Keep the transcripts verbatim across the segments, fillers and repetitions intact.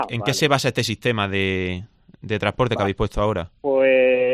Ah, ¿En qué se vale. basa este sistema de, de transporte que Va. habéis puesto ahora? Pues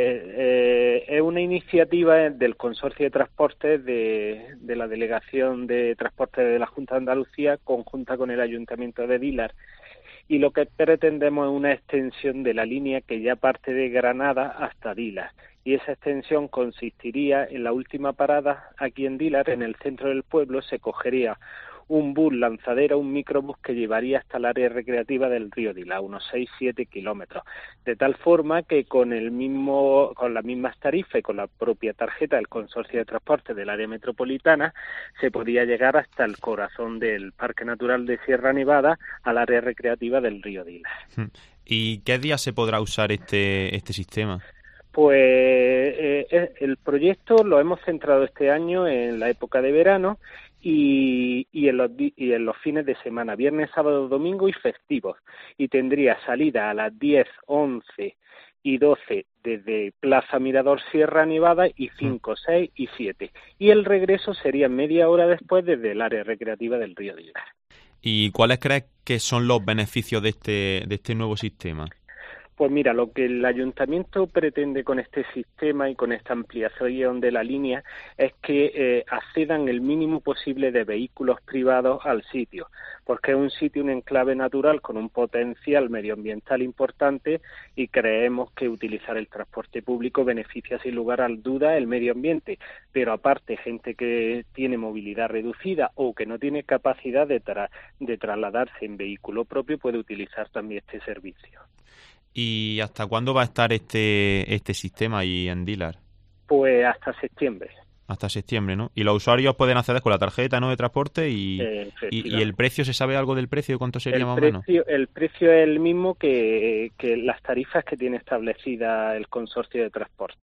eh, es una iniciativa del Consorcio de Transportes de, de la Delegación de Transporte de la Junta de Andalucía, conjunta con el Ayuntamiento de Dílar. Y lo que pretendemos es una extensión de la línea que ya parte de Granada hasta Dílar. Y esa extensión consistiría en la última parada aquí en Dílar, en el centro del pueblo, se cogería un bus lanzadera, un microbús que llevaría hasta el área recreativa del río Dílar, unos seis siete kilómetros, de tal forma que con el mismo, con las mismas tarifas y con la propia tarjeta del Consorcio de Transporte del área metropolitana, se podía llegar hasta el corazón del Parque Natural de Sierra Nevada, al área recreativa del río Dílar. ¿Y qué día se podrá usar este, este sistema? Pues eh, el proyecto lo hemos centrado este año en la época de verano y, y, en los, y en los fines de semana, viernes, sábado, domingo y festivos. Y tendría salida a las diez, once y doce desde Plaza Mirador Sierra Nevada y cinco, seis y siete. Y el regreso sería media hora después desde el área recreativa del río Dílar. ¿Y cuáles crees que son los beneficios de este, de este nuevo sistema? Pues mira, lo que el ayuntamiento pretende con este sistema y con esta ampliación de la línea es que eh, accedan el mínimo posible de vehículos privados al sitio, porque es un sitio, un enclave natural con un potencial medioambiental importante y creemos que utilizar el transporte público beneficia sin lugar a duda el medio ambiente, pero aparte gente que tiene movilidad reducida o que no tiene capacidad de, tra- de trasladarse en vehículo propio puede utilizar también este servicio. ¿Y hasta cuándo va a estar este, este sistema ahí en Dílar? Pues hasta septiembre, Hasta septiembre, ¿no? Y los usuarios pueden acceder con la tarjeta, ¿no?, de transporte y, eh, y, y el efectivamente. precio, ¿se sabe algo del precio? ¿Cuánto sería El más o menos? precio, el precio es el mismo que, que las tarifas que tiene establecida el consorcio de transporte.